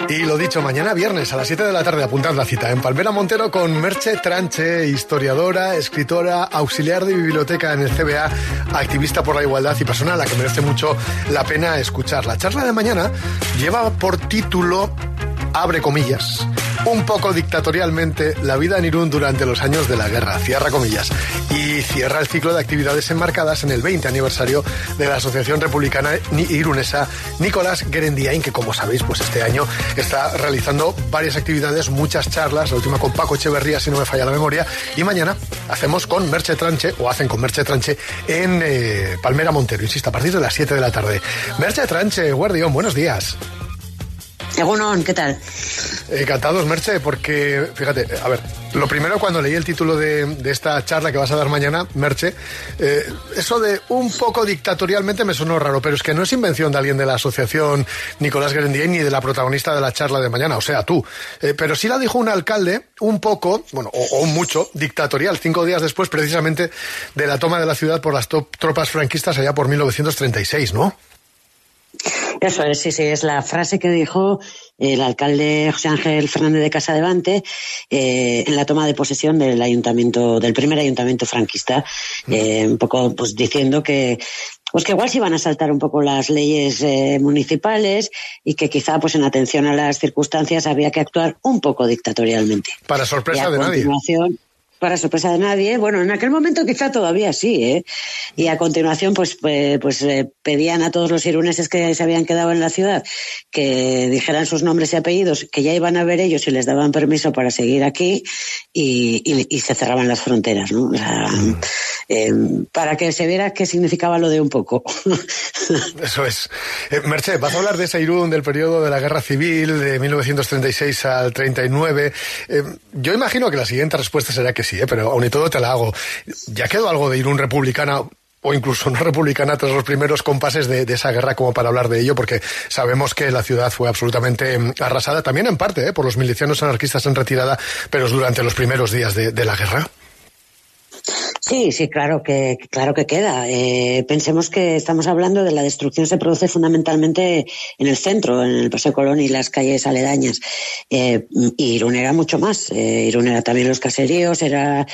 Y lo dicho, mañana viernes a las 7 de la tarde, apuntad la cita en Palmera Montero con Merche Tranche, historiadora, escritora, auxiliar de biblioteca en el CBA, activista por la igualdad y persona a la que merece mucho la pena escuchar. La charla de mañana lleva por título, abre comillas, un poco dictatorialmente la vida en Irún durante los años de la guerra, cierra comillas, y cierra el ciclo de actividades enmarcadas en el 20 aniversario de la Asociación Republicana Irunesa Nicolás Guerendiain, que como sabéis, pues este año está realizando varias actividades, muchas charlas, la última con Paco Echeverría, si no me falla la memoria, y mañana hacemos con Merche Tranche, o hacen con Merche Tranche en Palmera Montero, insisto, a partir de las 7 de la tarde. Merche Tranche, Guardión, buenos días. Egunon, ¿qué tal? Encantados, Merche, porque, fíjate, a ver, lo primero cuando leí el título de esta charla que vas a dar mañana, Merche, eso de un poco dictatorialmente me sonó raro, pero es que no es invención de alguien de la asociación Nicolás Guerendiain ni de la protagonista de la charla de mañana, o sea, tú. Pero sí la dijo un alcalde un poco, bueno, o mucho, dictatorial, 5 días después precisamente de la toma de la ciudad por las tropas franquistas allá por 1936, ¿no? Eso es, sí, es la frase que dijo el alcalde José Ángel Fernández de Casadevante en la toma de posesión del primer ayuntamiento franquista, un poco pues diciendo que igual se iban a saltar un poco las leyes municipales y que quizá pues en atención a las circunstancias había que actuar un poco dictatorialmente. Para sorpresa de nadie. Para sorpresa de nadie, bueno, en aquel momento quizá todavía sí, y a continuación pues pedían a todos los iruneses que se habían quedado en la ciudad que dijeran sus nombres y apellidos, que ya iban a ver ellos si les daban permiso para seguir aquí y se cerraban las fronteras, ¿no? O sea, para que se viera qué significaba lo de un poco. Eso es. Merche, vas a hablar de ese Irún del periodo de la Guerra Civil de 1936 al 39. Yo imagino que la siguiente respuesta será que sí, pero aún y todo te la hago. ¿Ya quedó algo de Irún republicana o incluso no republicana tras los primeros compases de esa guerra como para hablar de ello? Porque sabemos que la ciudad fue absolutamente arrasada, también en parte por los milicianos anarquistas en retirada, pero durante los primeros días de la guerra. Sí, claro que queda. Pensemos que estamos hablando de la destrucción se produce fundamentalmente en el centro, en el Paseo Colón y las calles aledañas. Y Irún era mucho más. Irún era también los caseríos, era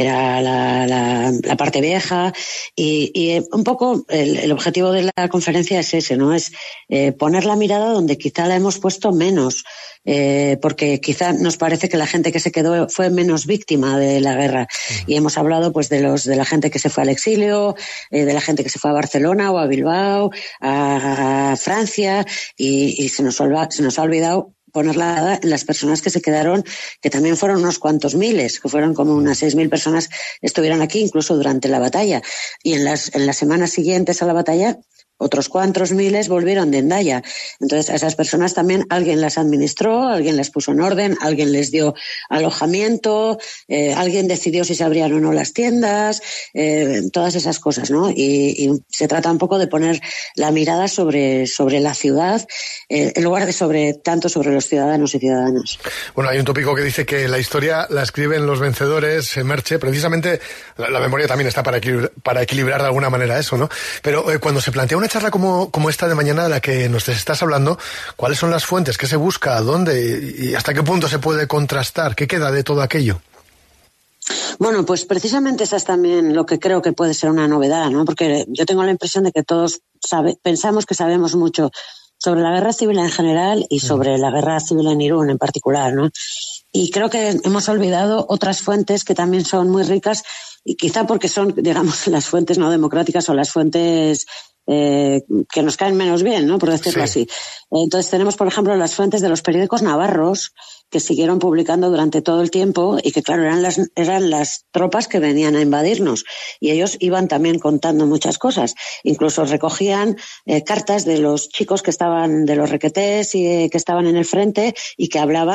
la parte vieja y un poco el objetivo de la conferencia es ese, ¿no? Es poner la mirada donde quizá la hemos puesto menos. Porque quizá nos parece que la gente que se quedó fue menos víctima de la guerra y hemos hablado pues de la gente que se fue al exilio, de la gente que se fue a Barcelona o a Bilbao, a Francia y se nos ha olvidado poner la en las personas que se quedaron, que también fueron unos cuantos miles, que fueron como unas 6.000 personas estuvieron aquí incluso durante la batalla y en las semanas siguientes a la batalla otros cuantos miles volvieron de Hendaya. Entonces, a esas personas también alguien las administró, alguien las puso en orden, alguien les dio alojamiento, alguien decidió si se abrían o no las tiendas, todas esas cosas, ¿no? Y se trata un poco de poner la mirada sobre la ciudad, en lugar de tanto sobre los ciudadanos y ciudadanas. Bueno, hay un tópico que dice que la historia la escriben los vencedores, Merche, precisamente la memoria también está para equilibrar de alguna manera eso, ¿no? Pero cuando se plantea una charla como esta de mañana de la que nos estás hablando, ¿cuáles son las fuentes? ¿Qué se busca? ¿Dónde? ¿Y hasta qué punto se puede contrastar? ¿Qué queda de todo aquello? Bueno, pues precisamente esa es también lo que creo que puede ser una novedad, ¿no? Porque yo tengo la impresión de que todos pensamos que sabemos mucho sobre la guerra civil en general y sobre la guerra civil en Irún en particular, ¿no? Y creo que hemos olvidado otras fuentes que también son muy ricas y quizá porque son, digamos, las fuentes no democráticas o las fuentes que nos caen menos bien, ¿no? Por decirlo así. Entonces tenemos, por ejemplo, las fuentes de los periódicos navarros que siguieron publicando durante todo el tiempo y que, claro, eran las tropas que venían a invadirnos y ellos iban también contando muchas cosas. Incluso recogían cartas de los chicos que estaban, de los requetés y que estaban en el frente y que hablaban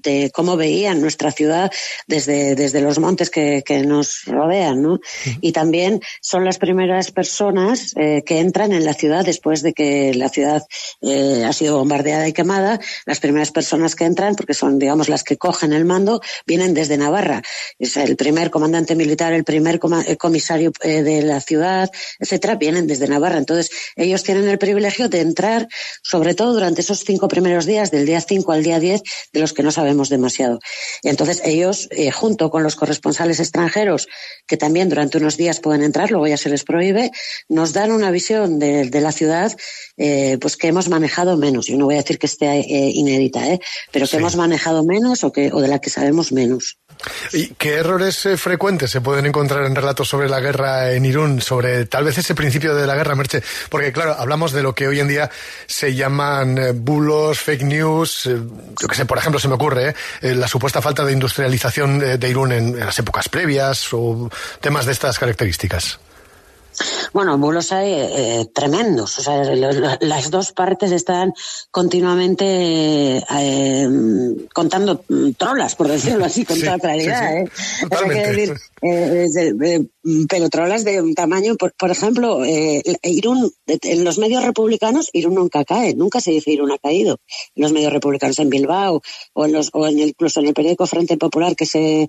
de cómo veían nuestra ciudad desde los montes que nos rodean, ¿no? Y también son las primeras personas que entran en la ciudad después de que la ciudad ha sido bombardeada y quemada. Las primeras personas que entran, porque son, digamos, las que cogen el mando, vienen desde Navarra. Es el primer comandante militar, el primer comisario de la ciudad, etcétera, vienen desde Navarra. Entonces, ellos tienen el privilegio de entrar, sobre todo durante esos 5 primeros días, del día 5 al día 10, de los que no sabemos demasiado. Y entonces, ellos, junto con los corresponsales extranjeros, que también durante unos días pueden entrar, luego ya se les prohíbe, nos dan una visión de la ciudad pues que hemos manejado menos. Yo no voy a decir que esté inédita, pero que hemos manejado menos o de la que sabemos menos. ¿Y qué errores frecuentes se pueden encontrar en relatos sobre la guerra en Irún, sobre tal vez ese principio de la guerra, Merche? Porque claro, hablamos de lo que hoy en día se llaman bulos, fake news, yo que sé, por ejemplo, se me ocurre la supuesta falta de industrialización de Irún en las épocas previas o temas de estas características. Bueno, bulos hay tremendos. O sea, las dos partes están continuamente contando trolas, por decirlo así, con toda claridad. Sí. O sea, hay que decir, pero trolas de un tamaño, por ejemplo, Irún, en los medios republicanos, Irún nunca cae, nunca se dice Irún ha caído. En los medios republicanos en Bilbao incluso en el periódico Frente Popular que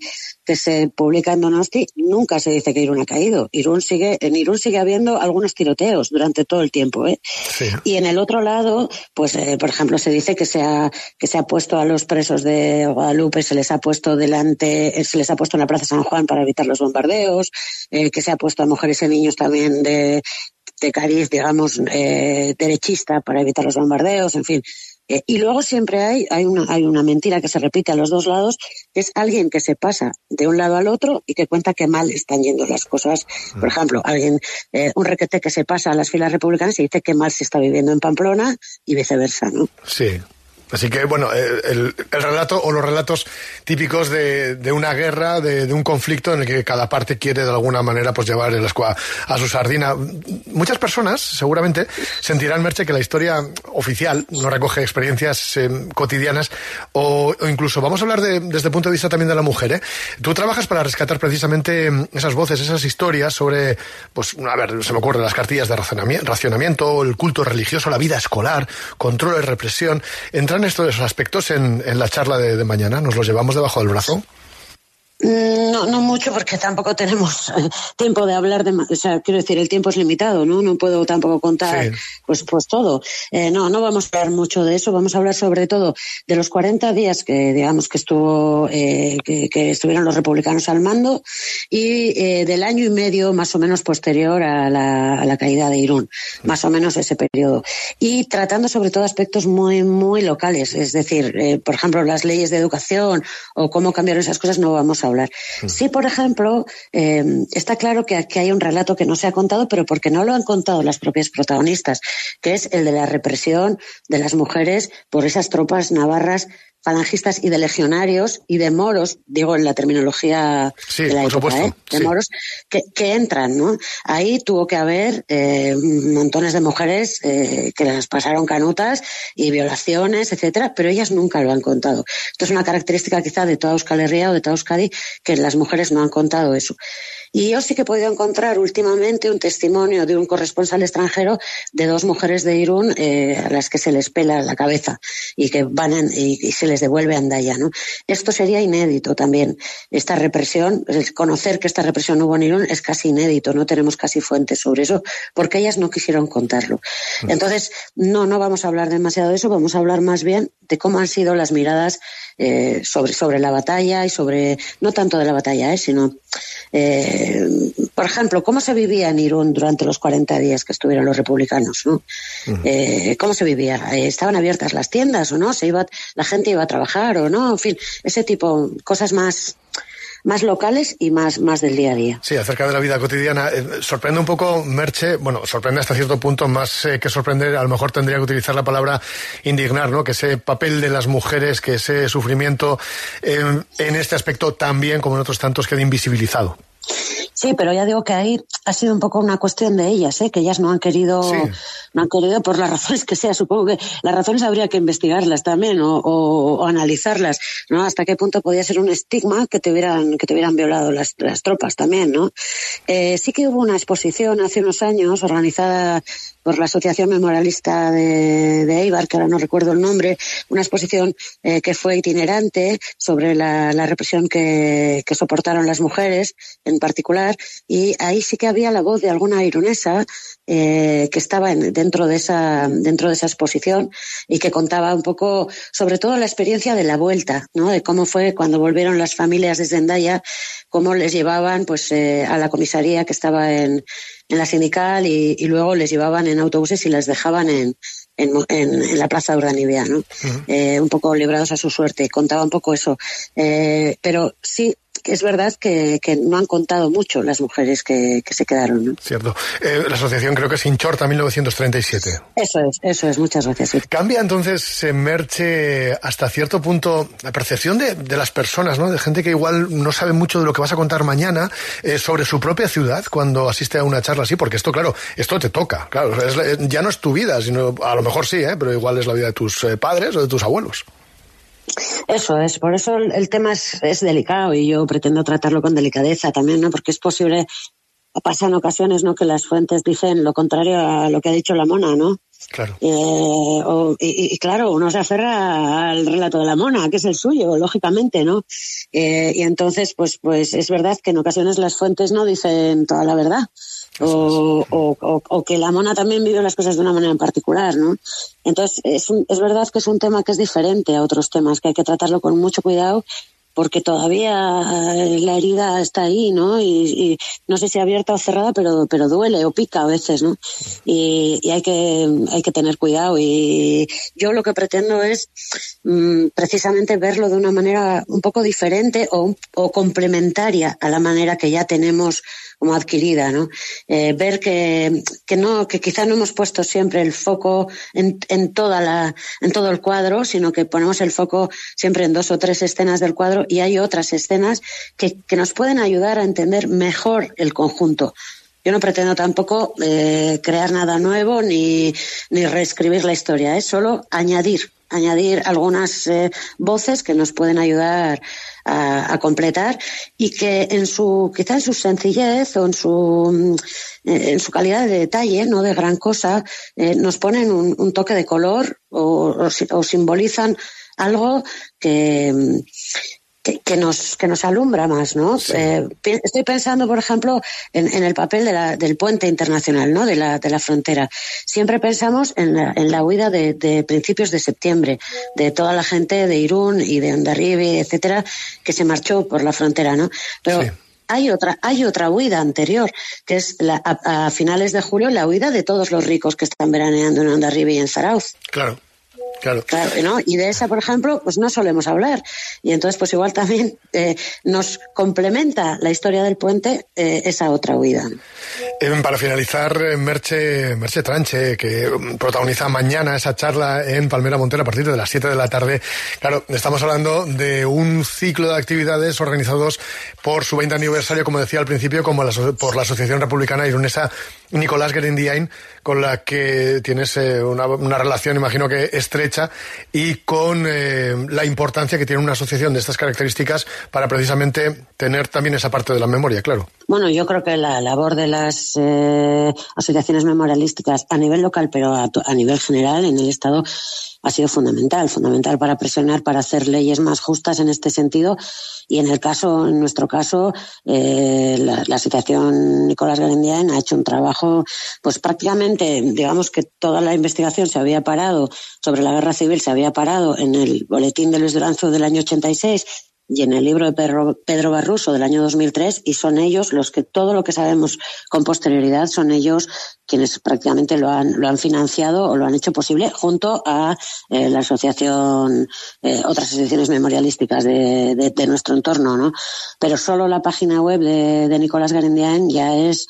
se publica en Donosti, nunca se dice que Irún ha caído. En Irún sigue habiendo algunos tiroteos durante todo el tiempo, Sí. Y en el otro lado, pues, por ejemplo, se dice que se ha puesto a los presos de Guadalupe, se les ha puesto en la Plaza San Juan para evitar los bombardeos, que se ha puesto a mujeres y niños también de cariz, digamos, derechista para evitar los bombardeos, en fin. Y luego siempre hay una mentira que se repite a los dos lados, que es alguien que se pasa de un lado al otro y que cuenta que mal están yendo las cosas. Por ejemplo, un requete que se pasa a las filas republicanas y dice que mal se está viviendo en Pamplona y viceversa, ¿no? Sí. Así que, bueno, el relato o los relatos típicos de una guerra, de un conflicto en el que cada parte quiere de alguna manera pues llevar el ascua a su sardina. Muchas personas seguramente sentirán, Merche, que la historia oficial no recoge experiencias cotidianas o incluso, vamos a hablar desde el punto de vista también de la mujer, Tú trabajas para rescatar precisamente esas voces, esas historias sobre, pues, a ver, se me ocurren las cartillas de racionamiento, el culto religioso, la vida escolar, control y represión. ¿Entran estos aspectos en la charla de mañana? ¿Nos los llevamos debajo del brazo? No mucho, porque tampoco tenemos tiempo de hablar o sea, quiero decir, el tiempo es limitado, ¿no? No puedo tampoco contar, pues todo. No vamos a hablar mucho de eso, vamos a hablar sobre todo de los 40 días que, digamos, que estuvieron los republicanos al mando y del año y medio más o menos posterior a la caída de Irún, más o menos ese periodo. Y tratando sobre todo aspectos muy, muy locales, es decir, por ejemplo, las leyes de educación o cómo cambiaron esas cosas no vamos a hablar. Sí, por ejemplo, está claro que aquí hay un relato que no se ha contado, pero porque no lo han contado las propias protagonistas, que es el de la represión de las mujeres por esas tropas navarras falangistas y de legionarios y de moros, digo en la terminología de la época, de moros, que entran, ¿no? Ahí tuvo que haber montones de mujeres que las pasaron canutas y violaciones, etcétera, pero ellas nunca lo han contado. Esto es una característica quizá de toda Euskal Herria o de toda Euskadi, que las mujeres no han contado eso. Y yo sí que he podido encontrar últimamente un testimonio de un corresponsal extranjero de 2 mujeres de Irún a las que se les pela la cabeza y que y se les devuelve a Hendaya, ¿no? Esto sería inédito también. Esta represión, el conocer que esta represión hubo en Irún es casi inédito, no tenemos casi fuentes sobre eso, porque ellas no quisieron contarlo. Entonces, no vamos a hablar demasiado de eso, vamos a hablar más bien de cómo han sido las miradas sobre la batalla y sobre, no tanto de la batalla, sino, por ejemplo, cómo se vivía en Irún durante los 40 días que estuvieron los republicanos, ¿no? ¿Cómo se vivía? ¿Estaban abiertas las tiendas o no? ¿La gente iba a trabajar o no? En fin, ese tipo, cosas más locales y más del día a día. Sí, acerca de la vida cotidiana. Sorprende un poco, Merche, bueno, sorprende hasta cierto punto, más que sorprender, a lo mejor tendría que utilizar la palabra indignar, ¿no? Que ese papel de las mujeres, que ese sufrimiento en este aspecto también, como en otros tantos, quede invisibilizado. Sí, pero ya digo que ahí ha sido un poco una cuestión de ellas, que ellas no han querido por las razones que sea. Supongo que las razones habría que investigarlas también o analizarlas, ¿no? Hasta qué punto podía ser un estigma que te hubieran violado las tropas también, ¿no? Sí que hubo una exposición hace unos años organizada por la Asociación Memorialista de Eibar, que ahora no recuerdo el nombre, una exposición que fue itinerante sobre la represión que soportaron las mujeres en particular, y ahí sí que había la voz de alguna ironesa que estaba dentro de esa exposición y que contaba un poco sobre todo la experiencia de la vuelta, ¿no? De cómo fue cuando volvieron las familias desde Hendaya, cómo les llevaban pues a la comisaría que estaba en la Sindical y luego les llevaban en autobuses y les dejaban en la Plaza de Urdanibia, ¿no? Uh-huh. Un poco librados a su suerte. Contaba un poco eso. Pero sí, es verdad que no han contado mucho las mujeres que se quedaron, ¿no? Cierto. La asociación creo que es Inchorta 1937. Eso es. Muchas gracias. Sí. Cambia entonces, Merche, hasta cierto punto la percepción de las personas, ¿no? De gente que igual no sabe mucho de lo que vas a contar mañana sobre su propia ciudad cuando asiste a una charla así, porque esto, claro, esto te toca. Claro, ya no es tu vida, sino a lo mejor sí, pero igual es la vida de tus padres o de tus abuelos. Eso es, por eso el tema es delicado y yo pretendo tratarlo con delicadeza también, ¿no? Porque es posible, pasan ocasiones, ¿no? Que las fuentes dicen lo contrario a lo que ha dicho la mona, ¿no? Claro. Y claro, uno se aferra al relato de la mona, que es el suyo, lógicamente, ¿no? Y entonces, pues es verdad que en ocasiones las fuentes no dicen toda la verdad. O que la mona también vive las cosas de una manera en particular, ¿no? Entonces, es verdad que es un tema que es diferente a otros temas, que hay que tratarlo con mucho cuidado, porque todavía la herida está ahí, ¿no? Y no sé si abierta o cerrada, pero duele o pica a veces, ¿no? Y hay que tener cuidado. Y yo lo que pretendo es precisamente verlo de una manera un poco diferente o complementaria a la manera que ya tenemos como adquirida, ¿no? Ver que quizá no hemos puesto siempre el foco en todo el cuadro, sino que ponemos el foco siempre en 2 o 3 escenas del cuadro, y hay otras escenas que nos pueden ayudar a entender mejor el conjunto. Yo no pretendo tampoco crear nada nuevo ni reescribir la historia, es solo añadir algunas voces que nos pueden ayudar a completar, y que quizá en su sencillez o en su calidad de detalle, no de gran cosa, nos ponen un toque de color o simbolizan algo que nos alumbra más, ¿no? Sí. Estoy pensando, por ejemplo, en el papel del puente internacional, ¿no? De la frontera. Siempre pensamos en la huida de principios de septiembre, de toda la gente de Irún y de Hondarribia, etcétera, que se marchó por la frontera, ¿no? Pero sí. Hay otra huida anterior, que es a finales de julio, la huida de todos los ricos que están veraneando en Hondarribia y en Zarauz. Claro, ¿no? Y de esa, por ejemplo, pues no solemos hablar. Y entonces, pues igual también nos complementa la historia del puente esa otra huida. Para finalizar, Merche Tranche, que protagoniza mañana esa charla en Palmera Montero a partir de las 7 de la tarde. Claro, estamos hablando de un ciclo de actividades organizados por su 20 aniversario, como decía al principio, por la Asociación Republicana Irunesa Nicolás Guerendiain, con la que tienes una relación, imagino que estrecha, y con la importancia que tiene una asociación de estas características para precisamente tener también esa parte de la memoria, claro. Bueno, yo creo que la labor de las asociaciones memorialísticas a nivel local, pero a nivel general en el Estado, ha sido fundamental para presionar, para hacer leyes más justas en este sentido. Y en nuestro caso, la asociación Nicolás Guerendiain ha hecho un trabajo, pues prácticamente, digamos que toda la investigación se había parado sobre la guerra civil, se había parado en el boletín de Luis Duranzo del año 86 y en el libro de Pedro Barruso del año 2003, y son ellos los que todo lo que sabemos con posterioridad son ellos quienes prácticamente lo han financiado o lo han hecho posible, junto a la asociación, otras asociaciones memorialísticas de nuestro entorno, ¿no? Pero solo la página web de Nicolás Guerendiain ya es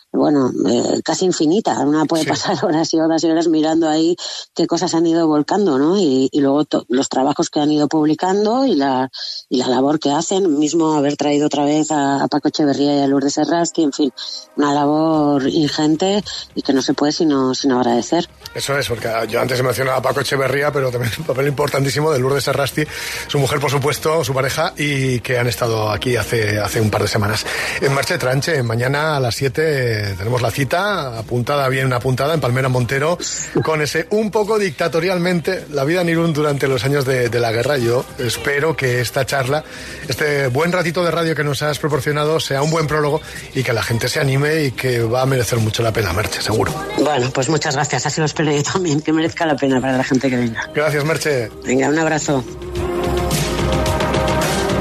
bueno, casi infinita. Una puede pasar horas y horas y horas mirando ahí qué cosas han ido volcando, ¿no? Y luego los trabajos que han ido publicando y la labor que hacen, mismo haber traído otra vez a Paco Echeverría y a Lourdes Errasti, en fin, una labor ingente y que no se puede sino agradecer. Eso es, porque yo antes he mencionado a Paco Echeverría, pero también un papel importantísimo de Lourdes Errasti, su mujer, por supuesto, su pareja, y que han estado aquí hace un par de semanas. En Merche Tranche, mañana a las 7 tenemos la cita, bien apuntada, en Palmera Montero, con ese un poco dictatorialmente la vida en Irún durante los años de la guerra. Yo espero que esta charla, este buen ratito de radio que nos has proporcionado, sea un buen prólogo y que la gente se anime y que va a merecer mucho la pena, Merche, seguro. Bueno, pues muchas gracias, así lo espero yo también, que merezca la pena para la gente que venga. Gracias, Merche. Venga, un abrazo.